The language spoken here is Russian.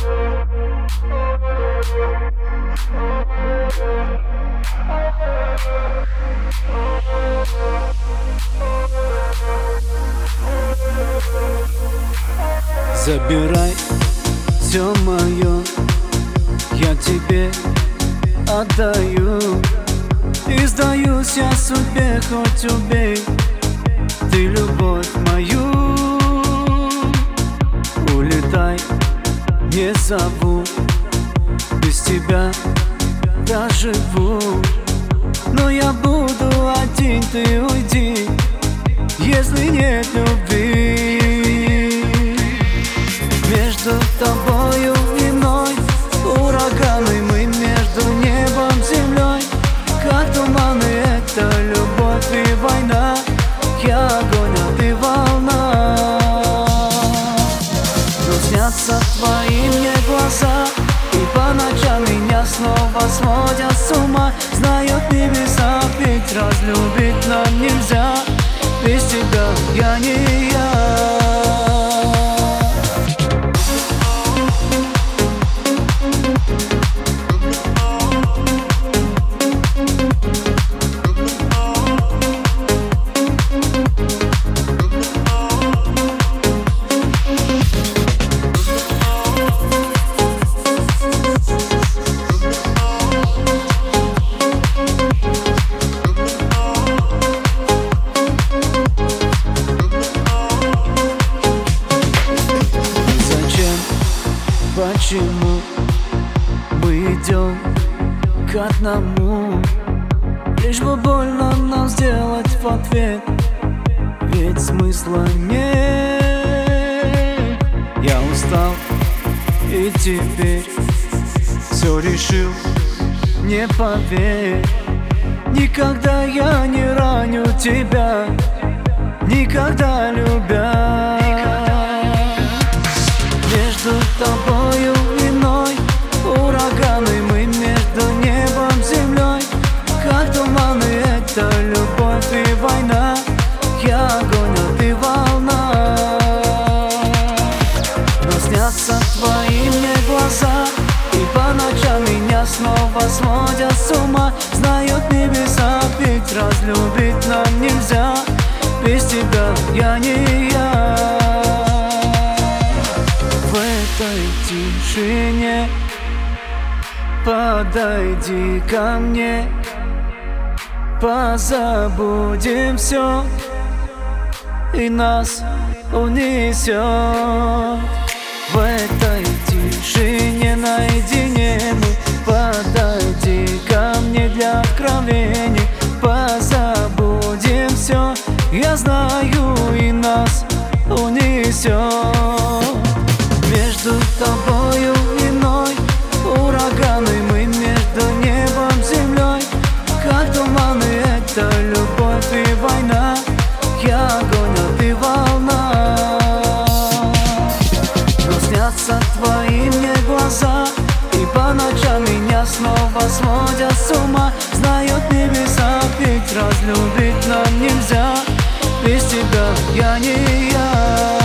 Забирай все мое, я тебе отдаю. И сдаюсь я судьбе, хоть убей ты любовь мою. Улетай, не зову, без тебя доживу. Но я буду один, ты уйди, если нет любви. Между тобою и мной ураганы, мы между небом и землей, как туманы, это любовь и война. Я огонь, а ты волна. Но снятся твои мне глаза, и по ночам меня снова сводят с ума. Знают небеса, ведь разлюбить нам нельзя. Без тебя я не я. Почему мы идем к одному? Лишь бы больно нам сделать в ответ, ведь смысла нет. Я устал и теперь все решил, не поверь. Никогда я не раню тебя, никогда любя. Между тобою и мной ураганы, мы между небом и землей, как туманы, это любовь и война. Я огонь, а ты волна. Но снятся твои мне глаза, и по ночам меня снова сводят с ума. Знают небеса, ведь разлюбить нам нельзя. Без тебя я не я. В этой тишине подойди ко мне, позабудем все, и нас унесет. В этой тишине наедине мы, подойди ко мне для откровений. Позабудем все, я знаю, и нас унесет. Между тобою и мной ураганы, мы между небом и землей, как туманы, это любовь и война. Я огонь, а ты волна. Но снятся твои мне глаза, и по ночам меня снова сводят с ума. Знают небеса, ведь разлюбить нам нельзя. Без тебя я не я.